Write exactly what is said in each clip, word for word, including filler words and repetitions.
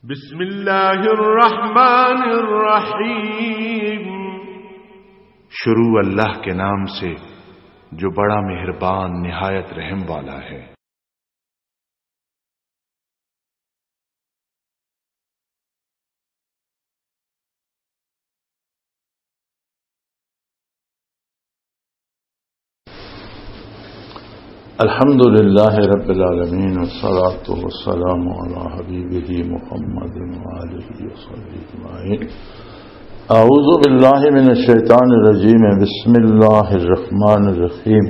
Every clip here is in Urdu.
بسم اللہ الرحمن الرحیم۔ شروع اللہ کے نام سے جو بڑا مہربان نہایت رحم والا ہے۔ الحمد للہ رب العالمین والصلاة والسلام علی حبیبہ محمد وآلہ وصحبہ اجمعین۔ اعوذ باللہ من الشیطان الرجیم، بسم اللہ الرحمن الرحیم۔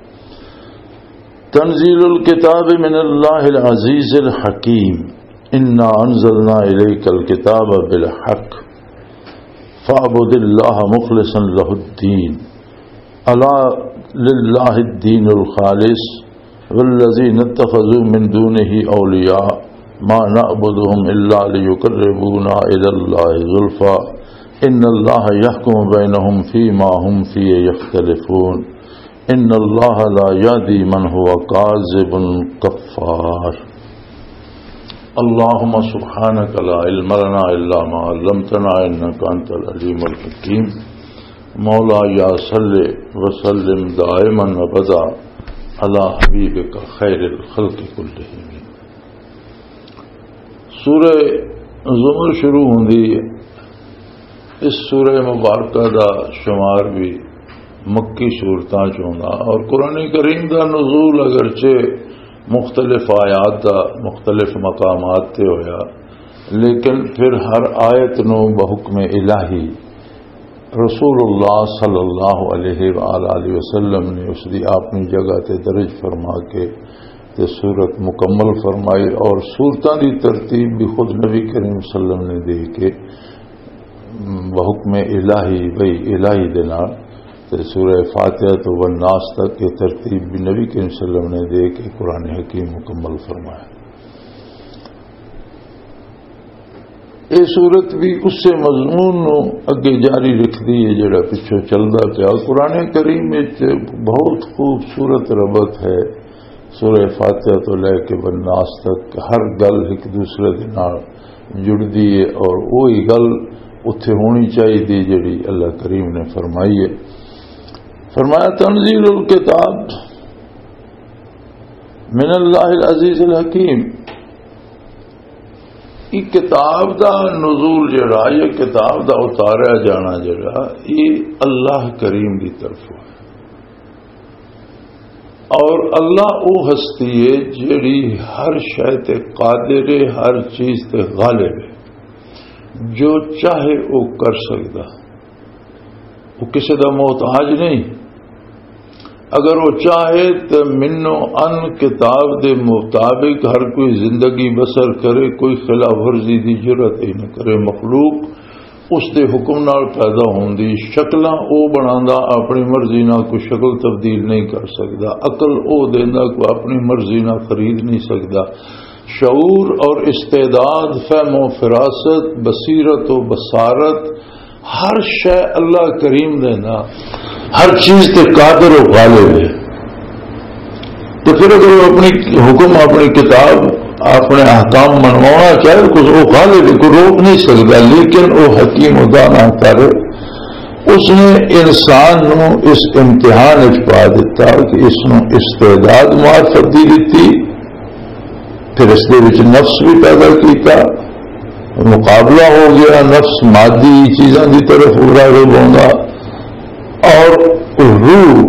تنزیل الکتاب من اللہ العزیز الحکیم، انا انزلنا الیک الکتاب بالحق فاعبد اللہ مخلصا لہ الدین، الا للہ الدین الخالص والذین اتخذوا من دونہ اولیاء ما نعبدهم الا لیقربونا الی اللہ زلفی ان اللہ یحکم بینہم فیما هم فیہ یختلفون ان اللہ لا یہدی من هو کاذب کفار۔ اللہم سبحانک لا علم لنا الا ما علمتنا انک انت العلیم الحکیم۔ مولا یا صلی وسلم دائما ابدا علی حبیبک خیر الخلق کلہم۔ سورہ زمر شروع ہوندی، اس سورہ مبارکہ دا شمار بھی مکی صورتاں چوندا، اور قرآن کریم دا نزول اگرچہ مختلف آیات دا مختلف مقامات تے ہویا، لیکن پھر ہر آیت نو بحکم الہی رسول اللہ صلی اللہ علیہ وآلہ وسلم نے اس دی اپنی جگہ تے درج فرما کے تے صورت مکمل فرمائی، اور صورتاں دی ترتیب بھی خود نبی کریم صلی اللہ علیہ وسلم نے دے کے بحکم الہی بھئی الہی دے نال تے سورہ فاتحہ تو والناس تک کی ترتیب بھی نبی کریم صلی اللہ علیہ وسلم نے دے کے قرآن حکیم مکمل فرمایا۔ یہ صورت بھی اس سے مضمون نو اگے جاری رکھتی ہے جڑا پچھو چلتا پیا۔ قرآن کریم میں بہت خوبصورت ربط ہے سورہ فاتحہ تو لے کے والناس تک، ہر گل ایک دوسرے دے نال جڑتی ہے، اور وہی گل اتھے ہونی چاہیے جڑی اللہ کریم نے فرمائی ہے۔ فرمایا تنزیل الکتاب من اللہ العزیز الحکیم۔ یہ کتاب دا نزول جڑا، یہ کتاب دا اتاریا جانا جڑا، یہ اللہ کریم دی طرف ہے، اور اللہ او ہستی ہے جڑی ہر شے تے قادر ہے، ہر چیز تے غالب ہے، جو چاہے وہ کر سکتا، وہ کسی دا محتاج نہیں۔ اگر وہ چاہے تو منو ان کتاب دے مطابق ہر کوئی زندگی بسر کرے، کوئی خلاف ورزی دی جرت ہی نہ کرے۔ مخلوق اس دے حکم نال پیدا ہوندی، شکلاں او بناندا اپنی مرضی نہ، کوئی شکل تبدیل نہیں کر سکتا، عقل او دیندا کوئی اپنی مرضی نہ خرید نہیں سکتا، شعور اور استعداد، فہم و فراست، بصیرت و بصارت، ہر شے اللہ کریم دینا، ہر چیز کے قادر و غالب ہے۔ تو پھر اگر وہ اپنی حکم، اپنی کتاب، اپنے احکام منوانا چاہے کچھ، وہ غالب ہے، کوئی روک نہیں سکتا، لیکن وہ حکیم و دانا کر اس نے انسان نو اس امتحان پا دیتا کہ اس نو استعداد معرفت دی دیتی، پھر اس دے وچ نفس بھی پیدا کیتا، مقابلہ ہو گیا، نفس مادی چیزاں دی طرف راغب ہوندا، اور روح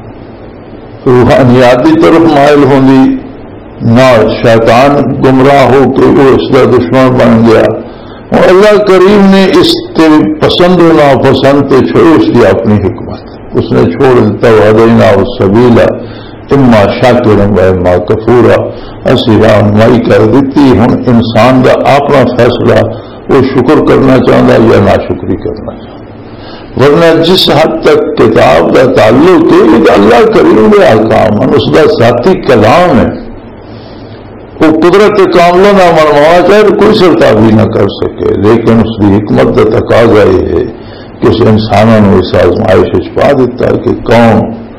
روحانیات کی طرف مائل ہوندی، نہ شیطان گمراہ ہو کے وہ اس کا دشمن بن گیا۔ اور اللہ کریم نے اس کے پسند و ناپسند تے چھوڑ اس کی اپنی حکمت، اس نے چھوڑ دیتا وہدینا السبیلا اما شاکرا و اما کفورا، اسی رہنمائی کر دیتی۔ ہن انسان کا اپنا فیصلہ، وہ شکر کرنا چاہتا یا ناشکری کرنا چاہتا، ورنہ جس حد تک کتاب کا تعلق ہے یہ اللہ کریم کے احکام ہے، اس کا ذاتی کلام ہے، وہ قدرت کاملہ نہ منوانا چاہے کوئی سرتابی نہ کر سکے، لیکن اس کی حکمت کا تقاضا یہ ہے کہ اس انسانوں نے اس آزمائش پا دیتا ہے کہ کون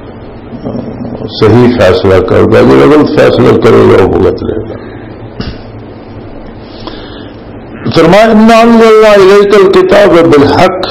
صحیح فیصلہ کر گا، جو غلط فیصلہ کرے گا وہ بھگت لے گا۔ فرمایا انا انزلنا الیک الکتاب بالحق،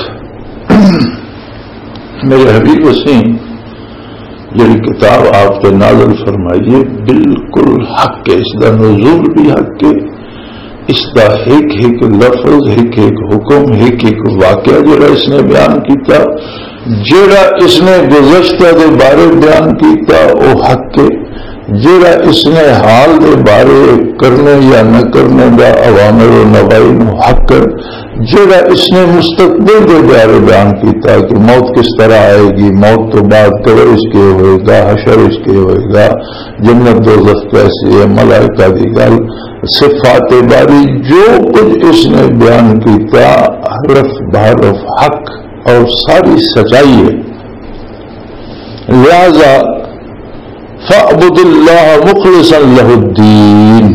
میرے حبیب وسیم جڑی کتاب آپ کے نازل فرمائیے بالکل حق کے، اس کا نزول بھی حق کے، اس کا ایک ایک لفظ، ایک ایک حکم، ایک ایک واقعہ جڑا اس نے بیان کیتا، جڑا اس نے گزشتہ دے بارے بیان کیتا وہ حق کے، جڑا اس نے حال دے بارے کرنے یا نہ کرنے دا اوامر و نواہی نو حق کر، جڑا اس نے مستقبل دے بارے بیان کیتا کہ موت کس طرح آئے گی، موت تو بعد قبر اس کے ہوئے گا، حشر اس کے ہوئے گا، جنت دوزخ کیسی ہے، ملائکہ دی گل، صفات باری، جو کچھ اس نے بیان کیتا حرف بحرف حق اور ساری سچائی ہے۔ لہذا فَاعْبُدِ اللَّهَ مُخْلِصًا لَهُ الدِّينَ،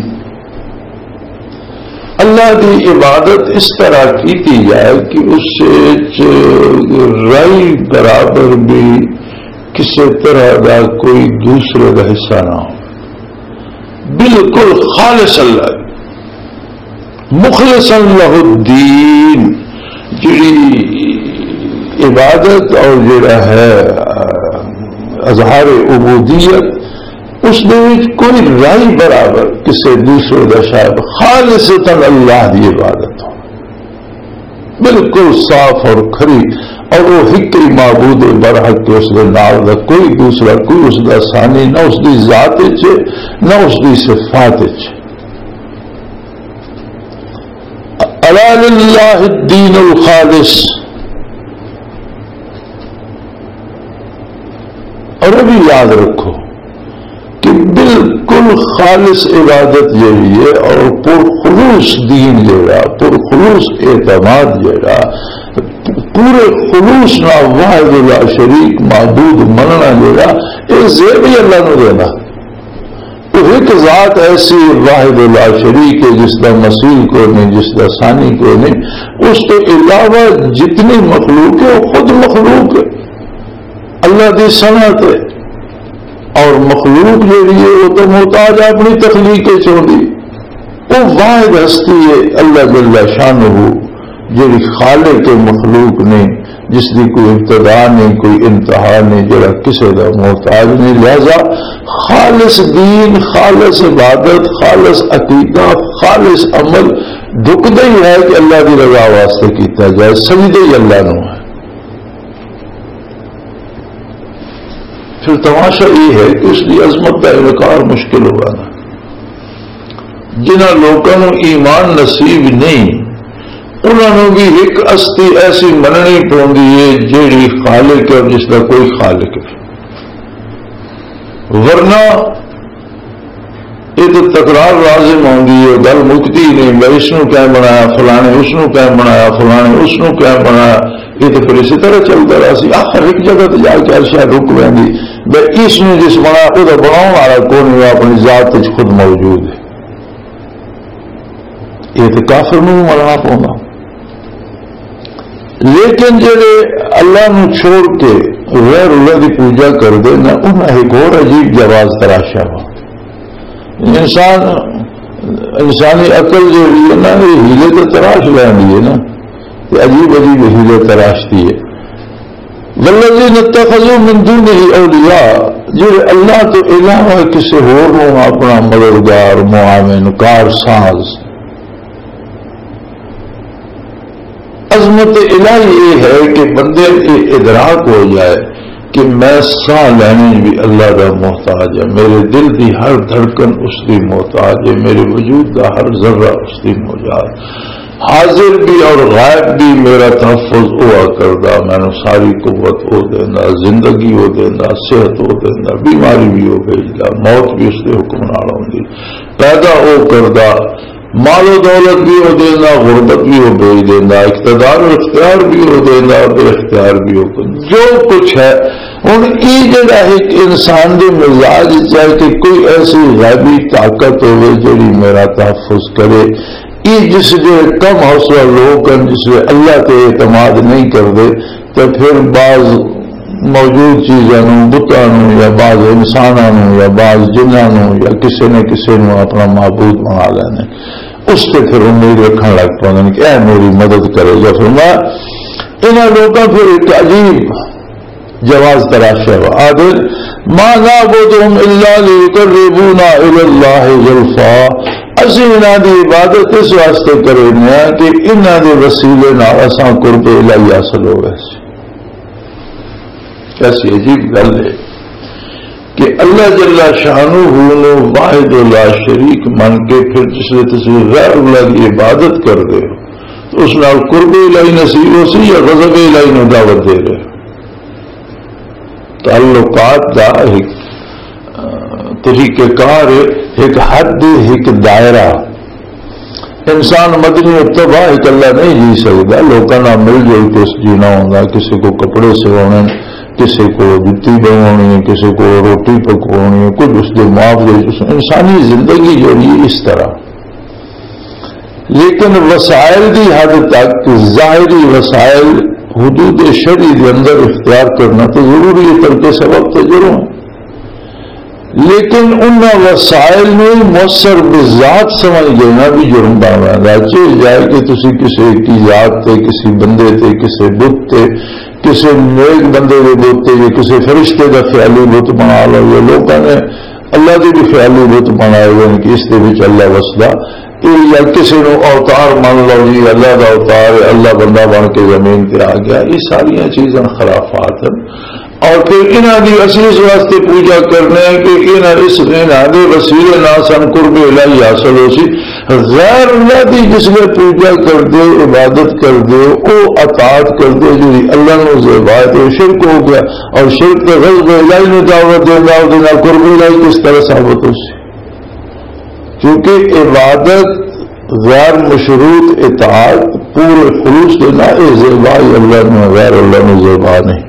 اللہ کی عبادت اس طرح کی جائے کہ اس سے رائی برابر بھی کسی طرح کا کوئی دوسرے کا حصہ نہ ہو، بالکل خالص اللہ مخلصاً لَهُ الدِّينَ، جڑی عبادت اور جڑا ہے اظہار عبودیت اس نے کوئی رائی برابر کسی دوسرے کا شاید خالصتاً اللہ کی عبادت ہو، بالکل صاف اور کھری، اور وہ ایک ہی معبود برحق کے، اس کے نال کا کوئی دوسرا، کوئی اس کا ثانی، نہ اس کی ذات چ نہ اس کی صفات چ۔ الا للہ الدین الخالص، اور ابھی یاد رکھو کہ بالکل خالص عبادت جڑی ہے اور پرخلوص دین جڑا، پرخلوص اعتماد جڑا، پورے خلوص نہ واحد لا شریک معبود مننا جڑا، یہ زیب ہی اللہ نو دینا۔ تو ایک ذات ایسی واحد لا شریک ہے جس کا مثیل کو نہیں، جس کا ثانی کو نہیں، اس کے علاوہ جتنی مخلوق ہے وہ خود مخلوق ہے، اللہ کی صنعت ہے، اور مخلوق جیڑی ہے وہ تو محتاج اپنی تخلیق چوندی، وہ واحد ہستی ہے اللہ جل شانہ جیڑی خالق مخلوق نے، جس کی کوئی ابتدا نہیں، کوئی انتہا نہیں، جڑا کسی کا محتاج نہیں۔ لہذا خالص دین، خالص عبادت، خالص عقیدہ، خالص عمل ڈھکدا ہی ہے کہ اللہ کی رضا واسطے کیتا جائے، سجدے ہی اللہ نو ہے۔ پھر تماشا یہ ہے کہ اس کی عظمت کا انکار مشکل ہوا نا، جنہاں لوگوں ایمان نصیب نہیں، انہوں نے بھی ایک ہستی ایسی مننی پوندی ہے جیڑی خالق ہے اور جس کا کوئی خالق ہے، ورنہ یہ تو تکرار لازم ہوندی ہے، گل مکتی نہیں، میں اس نو کیا بنایا، فلانے اس نو کیا بنایا، فلانے اس نو کیا بنایا، یہ تو پھر اسی طرح چلتا رہا سی، آخر ایک جگہ تو جا کے ہر شاید رک پی، بھائی اس نے جس بنا وہ بناؤ والا کون ہے، اپنی ذات خود موجود ہے، یہ تو کافر نو مرنا پاؤں۔ لیکن جڑے اللہ نو چھوڑ کے غیر اللہ کی پوجا کر دے نہ، انہیں ایک اور عجیب جواز تراشا ہوا۔ انسان انسانی عقل جو ہے نا، یہ ہیلے تو تراش لینی ہے نا، یہ عجیب عجیب ہیلے تراشتی ہے۔ والذین اتخذوا من دونہ اولیاء، جو اللہ تو علاوہ کسی اور نو اپنا مددگار، معاون، کار ساز۔ عظمت الہی یہ ہے کہ بندے یہ ادراک ہو جائے کہ میں ساہ لینے بھی اللہ کا محتاج ہے، میرے دل کی ہر دھڑکن اس کی محتاج ہے، میرے وجود کا ہر ذرہ اس کی محتاج، حاضر بھی اور غائب بھی میرا تحفظ ہوا کردہ، میں نے ساری قوت ہو دینا، زندگی ہو دینا، صحت ہو دینا، بیماری بھی ہو گئی، موت بھی اس کے حکم نال ہوندی، پیدا ہو کردہ، مال و دولت بھی ہو دینا، غربت بھی ہو بھیج دینا، اقتدار و اختیار بھی ہو دینا، بے اختیار بھی ہو، جو کچھ ہے ہوں یہ جڑا ایک انسان کے مزاج چاہے کہ کوئی ایسی غیبی طاقت ہوئے جڑی میرا تحفظ کرے، یہ جس جو کم حوصلہ لوگ ہیں جس سے اللہ کے اعتماد نہیں کرتے، تو پھر بعض موجود چیزوں بتوں یا بعض انسانوں یا بعض جنہوں یا کسی نے کسی نے اپنا معبود بنا لینے، اس سے پھر امید رکھنے لگ پاؤں کہ اے میری مدد کرے گا. فرمایا انہوں لوگوں کو ایک عجیب جواز تراشا ہوا عادل ما نعبدهم الا ليقربونا الى الله زلفا. اسی انہاں دی عبادت اس واسطے کرنے ہیں کہ انہاں دے وسیلے نال اساں قرب الہی حاصل ہوئے. ایسی عجیب گل ہے کہ اللہ جل شانہ نو واحد لا شریک من کے پھر جس نے تصویر غیر اللہ کی عبادت کر دے تو اس نال قرب الہی نصیب ہو سی یا غضب الہی نو دعوت دے رہے. تعلقات دا ایک طریقہ کار ایک حد ایک دائرہ. انسان مدنی اتباع ایک اللہ نہیں جی سکتا. لوگوں کا مل جل کے جینا ہوگا. کسی کو کپڑے سوانے کسی کو جتی بنوانی ہے کسی کو روٹی پکوانی ہے کچھ اس کے معاف دے. انسانی زندگی جو ہے اس طرح. لیکن وسائل کی حد تک ظاہری وسائل حدود شرعی کے اندر اختیار کرنا تو ضروری ہے. ترک سبب تو جرم ہے. لیکن ان وسائل میں مؤثر بذات سمجھ لینا بھی جرم بنا رہا. چیز جائے کہ تسی کسی کی ذات تے کسی بندے تے کسی بت تے کسی نیک بندے کے بت تے یا کسی فرشتے کا خیالی بت بنا لو. یہ لوگوں نے اللہ کے بھی خیالی بت بنائے ہوئے کہ اس کے بچ اللہ وسدا. یا کسی نو اوتار مان لو جی اللہ کا اوتار ہے اللہ بندہ بن کے زمین پہ آ گیا. یہ ساری چیزیں خرافات ہیں. اور پھر انہوں کی اصل اس واسطے پوجا کرنے کہ انہوں اس دے وسیلے نہ سن قرب الہی حاصل ہو سی. غیر اللہ کی جس نے پوجا کر دے عبادت کر دے وہ اطاعت کر دے جو اللہ نے زیبات ہے شرک ہو گیا. اور شرک کے غضب الہی نے دعوت دینا اور قرب الہی کس طرح ثابت ہو سی. کیونکہ عبادت غیر مشروط اطاعت پورے خلوص کے نہ زیبا اللہ نے غیر اللہ نے زیبا نہیں.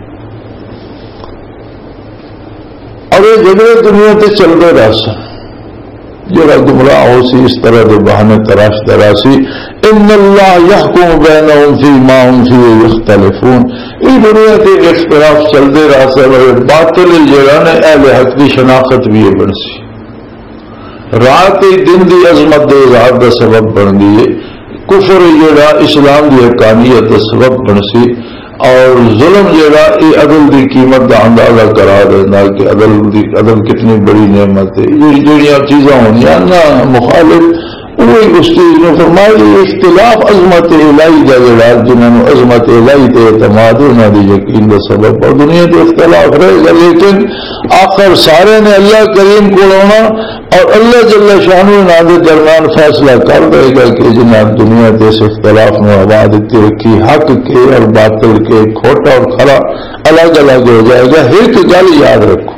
اور یہ جگہ دنیا سے چلتے رہ سن جڑا گمراہ ہو سی اس طرح کے بہانے تراشتا رہا سی. ان اللہ یحکم بینہم فیما ہم فیہ یختلفون. یہ دنیا کے اختلاف چلتے رہ سن. باطل جڑا نے اہل حق کی شناخت بھی یہ بن سی. رات دن دی عظمت دے اظہار کا سبب بن گئی. کفر جڑا اسلام کی حقانیت کا سبب بن سی. اور ظلم جڑا یہ عدل کی قیمت کا اندازہ کرا دینا کہ عدل دی عدل کتنی بڑی نعمت ہے. یہ جڑیاں چیزاں ہونیاں نا مخالف وہی اس چیز نے فرمایا اختلاف عظمت الہی کا جڑا جنہوں نے عظمت الہی تے اعتماد انہوں نے یقین کا سبب. اور دنیا کے اختلاف رہے گا لیکن آخر سارے نے اللہ کریم کو ہونا اور اللہ جل شانہ نہ کے درمیان فیصلہ کر دے گا کہ جنہیں دنیا کے اس اختلاف میں آباد کی رکھی حق کے اور باطل کے کھوٹا اور کھڑا الگ الگ ہو جائے گا. ایک گل یاد رکھو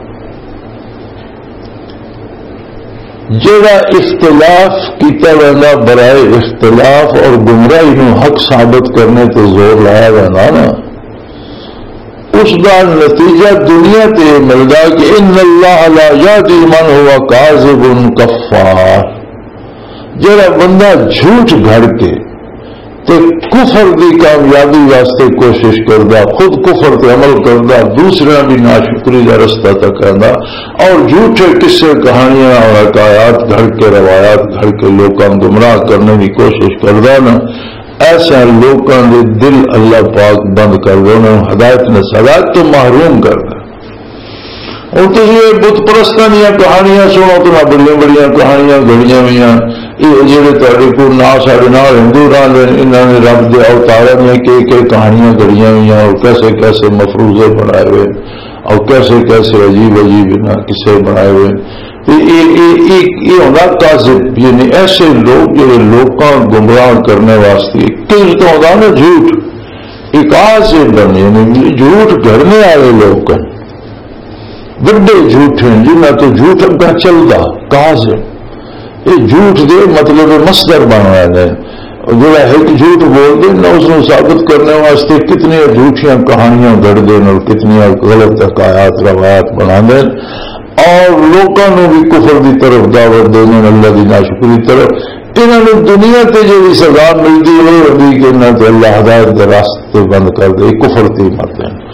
جڑا اختلاف کیتا رہنا برائے اختلاف اور گمراہی نو حق ثابت کرنے تے زور لایا رہنا نا اس کا نتیجہ دنیا تے ملتا کہ ان اللہ لا یہدی من ہوا کاذب کفار. جڑا بندہ جھوٹ گھڑ کے تے کفر دی کامیابی واسطے کوشش کردا خود کفر تے عمل کردا دوسرا بھی ناشکری کا رستہ تکاندا اور جھوٹے قصے کہانیاں اور حکایات گھڑ کے روایات گھڑ کے لوگوں گمراہ کرنے کی کوشش کردا نا ایسا لوگوں کے دل اللہ پاک بند کر دے انہوں ہدایت نے ہدایت تو محروم کر دے. اور تو یہ بت پرستوں دیا کہانیاں سنو تو نہ بڑی بڑی کہانیاں گھڑیاں ہوئی یہ جڑے تے کو نہ سارے نال ہندو رہے انہوں نے رب دے اوتاروں نے کہ کہ کہانیاں گھڑیاں ہوئی اور کیسے کیسے مفروضے بنائے ہوئے اور کیسے کیسے عجیب عجیب نہ کسے بنائے ہوئے. یہ ہونا کاذب یعنی ایسے لوگ جو لوگوں گمراہ کرنے واسطے کس تو ہوتا نا جھوٹ ایک کاذب بن یعنی جھوٹ گھڑنے والے لوگ ہیں بڑے جھوٹ ہیں جنہیں تو جھوٹ کا چلتا کاذب. یہ جھوٹ دے مطلب مصدر بن رہے ہیں جڑا ایک جھوٹ بول دے نہ اس کو ثابت کرنے واسطے کتنی جھوٹیاں کہانیاں گھڑ دیں اور کتنی غلط حکایات روایات بنا دیں اور لوگوں نے بھی کفر کی طرف دعوت دینے اللہ کی ناشکری طرف. انہوں نے دنیا تے جو بھی سزا ملتی ہے ابھی کہ انہوں نے اللہ ہدایت کے راستے بند کر دے کفر کی مت ہیں.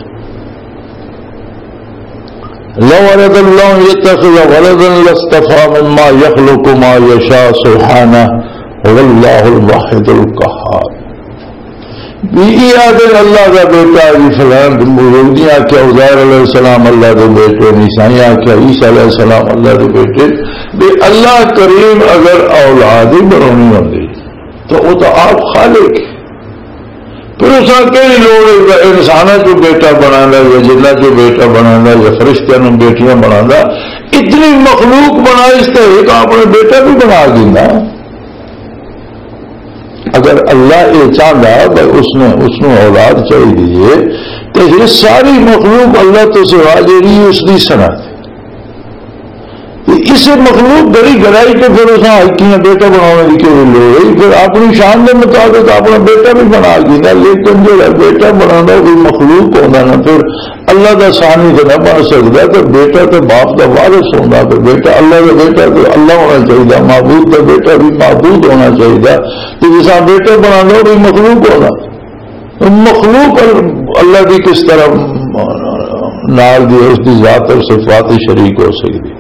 لو اراد اللہ يتخذ ولدا لاصطفى مما يخلق ما يشاء سبحانه واللہ الواحد القہار. بیوی آدھے اللہ کا بیٹا جی فلان یہودی آخیا عزیر علیہ السلام اللہ کے بیٹے، عیسائی آخیا عیسیٰ علیہ السلام اللہ کے بیٹے. بھی اللہ کریم اگر اولاد ہی بنانی ہوتی تو وہ تو آپ خالق. پھر اس کا کئی لوگ انسانوں کو بیٹا بنا یا جنہ کو بیٹا بنا یا فرشتوں بیٹیاں بنا، اتنی مخلوق بنا اس کا ایک اپنے بیٹا بھی بنا دینا. اگر اللہ یہ چاہتا بھائی اس نے اس نے اولاد چاہیے تو یہ ساری مخلوق اللہ تو سوا جی اس کی صنعت اسے مخلوق بڑی گڑائی کے پھر اس نے بیٹا بنانے کی کیوں لوڑ ہے. پھر اپنی شان کے مطابق اپنا بیٹا بھی بنا دینا. لیکن جو بیٹا بنانا کوئی مخلوق ہوتا نا پھر اللہ کا ثانی تو نہ بن سکتا. تو بیٹا تو باپ کا وارث ہوتا، پھر بیٹا اللہ کا بیٹا تو اللہ ہونا چاہیے، معبود کا بیٹا بھی معبود ہونا چاہیے. تو جیسا بیٹا بنانا کوئی مخلوق ہونا، مخلوق اللہ کی کس طرح نال دی اس کی ذات اور صفات شریک ہو سکتی.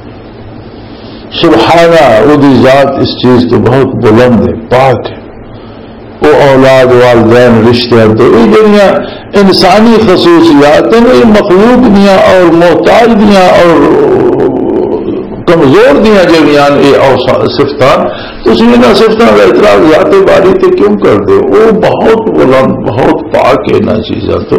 سبحانہ وہ دی ذات اس چیز تو بہت بلند ہے، پاک ہے. وہ اولاد والدین رشتے تو یہ جنیا انسانی خصوصیات ہیں، یہ مخلوق دیا اور محتاج دیا اور کمزور دیا جنیان یہ صفتان. تو اس میں صفتان کا اعتراض ذات باری تے کیوں کر دے؟ وہ بہت بلند بہت پاک ہے نا چیزاں. تو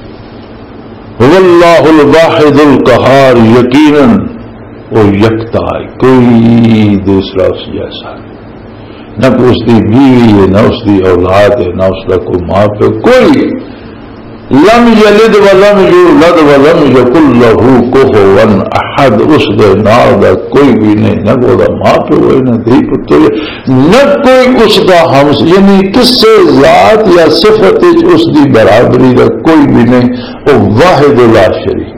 واللہ الواحد القہار، یقیناً وہ یکتا ہے، کوئی دوسرا اس جیسا نہ اس کی بیوی ہے، نہ اس کی اولاد ہے، نہ اس کا کوئی ماں پہ کوئی. لم یلد ولم یولد ولم یکن لہ کفوا احد، اس دے نال دا کوئی بھی نہیں، نہ وہ ماں پہ ہوئے نہ دھی پتر، نہ کوئی اس کا ہم یعنی کس سے ذات یا صفت اس کی برابری کا کوئی بھی نہیں. وہ واحد لا شریک،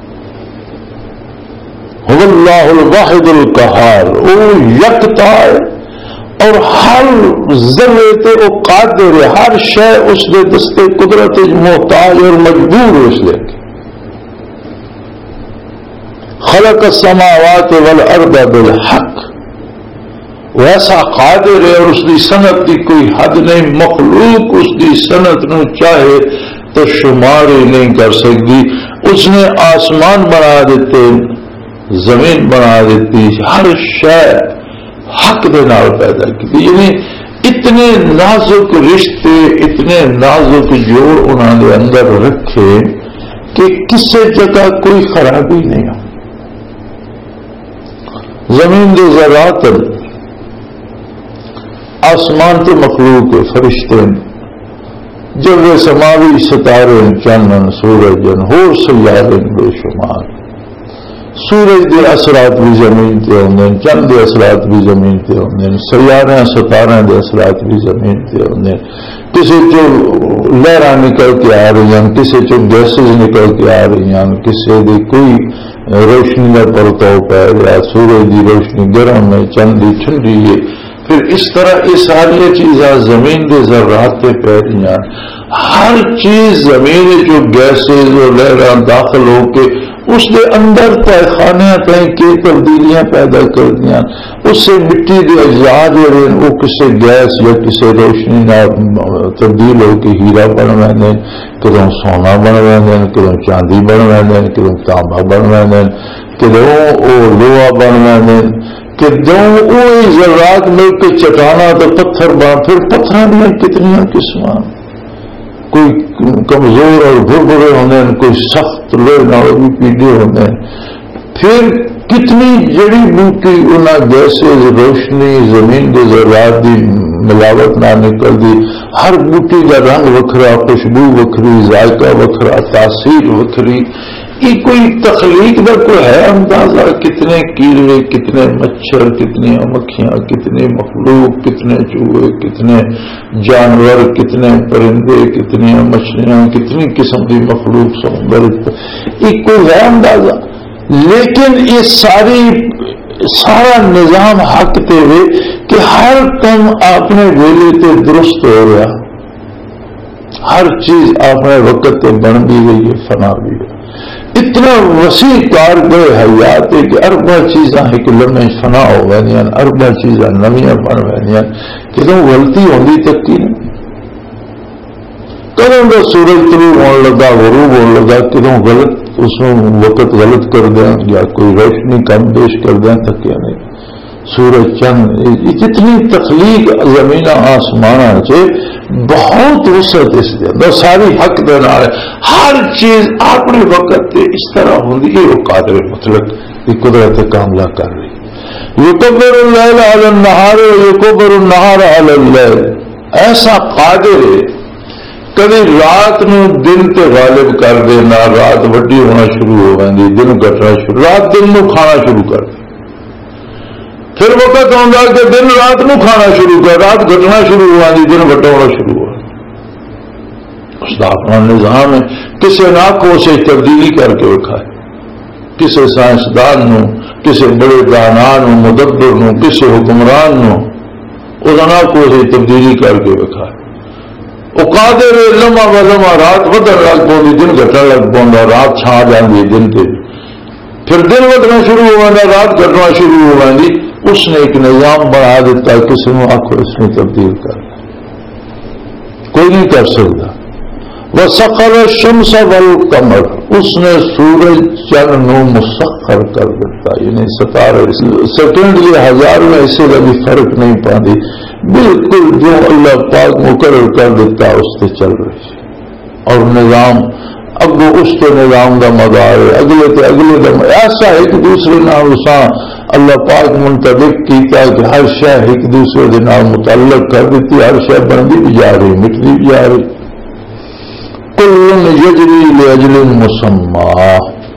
اللہ الواحد القہار، وہ یکتا ہے اور ہر ذرے تے وہ قادر ہے، ہر شے اس کے دستے قدرت محتاج اور مجبور اس لے کے. خلق السماوات والارض بالحق، ویسا قادر ہے اور اس کی صنعت کی کوئی حد نہیں. مخلوق اس کی صنعت نو چاہے تو شمار ہی نہیں کر سکتی. اس نے آسمان بنا دیتے، زمین بنا دیتی، ہر شے حق دے نال پیدا کی. یعنی اتنے نازک رشتے اتنے نازک جوڑ انہوں نے اندر رکھے کہ کسی جگہ کوئی خرابی نہیں ہو. زمین دے ذرات، آسمان تو مخلوق فرشتے، جب وہ سماوی ستارے چاند سورج ہور سیارے بے شمار. سورج کے اثرات بھی زمین تے ہوندے، چند کے اثرات بھی زمین تے ہوندے، سیارے ستارے کے اثرات بھی زمین تے ہوندے. کسی چو لہراں نکل کے آ رہی ہیں، کسی چو گیسز نکل کے آ رہی ہیں، کسی دی کوئی روشنی کا پرتاؤ پی رہا، سورج کی روشنی گرم ہے، چند کی ٹھنڈی ہے. پھر اس طرح یہ ساری چیزاں زمین کے ذرات پہ پی رہی ہیں. ہر چیز زمین جو گیسز اور لہراں داخل ہو کے اس کے اندر تہ خانے تین کی تبدیلیاں پیدا کر دیا. اس سے مٹی کے اجزاء جو وہ کسی گیس یا کسی روشنی تبدیل ہو کے ہیرا بن رہے، کدوں سونا بن رہے، کدوں چاندی بن رہے، کدوں تانبا بن رہے، کدوں وہ لوہا بن رہے، کدوں وہ ذرات مل کے چٹانا تو پتھر بن. پھر پتھر میں کتنی قسم، کوئی کمزور اور بھربھرے ہوتے ہیں، کوئی سخت لوہے بھی پیڈے ہوتے ہیں. پھر کتنی جڑی بوٹی انہیں گیسز روشنی زمین کے ذرات کی ملاوٹ نہ نکلتی. ہر بوٹی کا رنگ وکھرا، خوشبو وکھری، ذائقہ وکھرا، تاثیر وکھری. یہ کوئی تخلیق کا کوئی ہے اندازہ؟ کتنے کیڑے، کتنے مچھر، کتنی مکھیاں، کتنے مخلوق، کتنے چوہے، کتنے جانور، کتنے پرندے، کتنی مچھلیاں، کتنی قسم کی مخلوق سمندر، یہ کوئی ہے اندازہ؟ لیکن یہ ساری سارا نظام حق تے ہوئے کہ ہر کم اپنے ویلے تے درست ہو رہا، ہر چیز اپنے وقت تے بن بھی گئی ہے، فنا بھی ہے. اتنا وسیع کار گئے حیات کہ اربع چیزاں ایک لمحے فنا ہو گئی، اربع چیزاں نویاں بن گئی، کدوں غلطی ہوندی تک کی نہیں، کدوں کا سورج طلوع ہونے لگا غروب ہونے لگا، کدوں غلط اس میں وقت غلط کر دیں یا کوئی روشنی کم پیش کر دیں تھکیا نہیں، سورج چند جتنی تخلیق زمین آسمان سے بہت وسعت اس کے ساری حق دینا ہے، ہر چیز اپنے وقت اس طرح ہوندی ہے، وہ قادر مطلق یہ قدرت کاملہ کر رہی، یکبر اللیل علی النہار یکبر النہار علی اللیل، ایسا قادر ہے کبھی رات نو دن تے غالب کر دینا، رات وڈی ہونا شروع ہو گئی، دن گھٹنا شروع، رات دن نو کھانا شروع کر دے، پھر وقت آتا کہ دن رات نو کھانا شروع کر، رات گھٹنا شروع ہوا جی، دن وڈا ہونا شروع ہوا، اس کا اپنا نظام ہے، کسی نہ کو اسے تبدیلی کر کے رکھا ہے، کسی سائنسدان نو، کسی بڑے دانان نو، مدبر نو، کسی حکمران نو اس نہ کو اسے تبدیلی کر کے رکھا ہے، وہ قادر لمحہ و لمحہ رات ودن لگ پوندی، دن گھٹن لگ پوندا، رات چھا جاندی دن تے، پھر دن ودنا شروع ہوا رات گھٹنا شروع ہوا جی، اس نے ایک نظام بنا دیتا، کسی نے آخر اس میں تبدیل کر کوئی نہیں کر سکتا، وسخر الشمس والقمر، اس نے سورج چند نو مسخر کر دیتا، یعنی ستارے سیکنڈ یہ ہزار میں اسے کا بھی فرق نہیں پاتی، بالکل جو اللہ پاک مقرر کر دیتا اس سے چل رہی، اور نظام اگو اس کے نظام کا مدار ہے، اگلے تے اگلے دم ایسا ایک دوسرے نام اساں اللہ پاک منطبق کیتا کہ ہر شے ایک دوسرے کے نام متعلق کر دیتی، ہر شے بنتی بھی جا رہی مٹتی بھی جا رہی، کل یجری لاجل مسمى،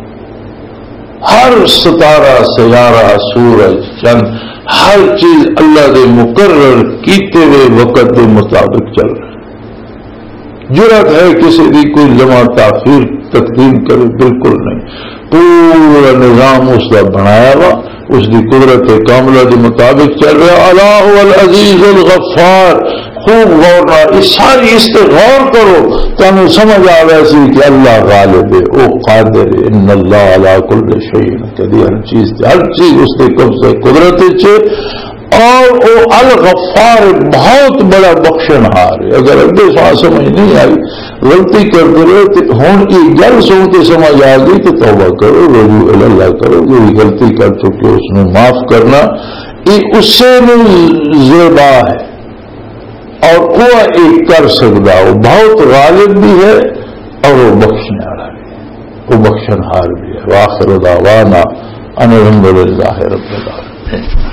ہر ستارہ سیارہ سورج چند ہر چیز اللہ دے مقرر کیتے ہوئے وقت کے مطابق چل رہا، جرات ہے کسی کی کوئی لمحہ تاخیر تقدیم کرے، بالکل نہیں، پورا نظام اس کا بنایا ہوا اس کی قدرت کاملہ کے مطابق چل رہا، اللہ العزیز الغفار، خوب غور نہ ساری اس پہ غور کرو تمہیں سمجھ آ ویسی کہ اللہ غالب ہے، او قادر ہے، ان اللہ علی کل شیء قدیر، ہر چیز ہر چیز اس کے قبضے قدرت سے، اور وہ الغفار بہت بڑا بخشنہار ہے، اگر اگے سمجھ نہیں آئی غلطی کرتے رہے ہوں یہ گل سن کے سمجھ آ گئی تو توبہ کرو، رجوع الی اللہ کرو، جو غلطی کر چکے اس نے معاف کرنا، یہ اس سے زیبا ہے، اور وہ ایک کر سکتا، وہ بہت غالب بھی ہے اور وہ بخشنے والا بھی ہے، وہ بخشنہار بھی ہے، وآخر دعوانا ان الحمد للہ رب العالمین۔